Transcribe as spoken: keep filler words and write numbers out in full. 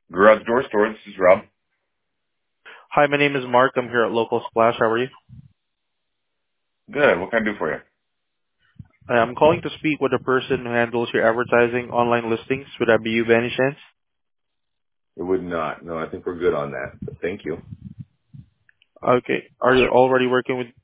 Garage Door Store. This is Rob. Hi, my name is Mark. I'm here at Local Splash. How are you? Good. What can I do for you? Uh, I'm calling to speak with the person who handles your advertising online listings. Would that be you by any chance? It would not. No, I think we're good on that. But thank you. Okay. Are you already working with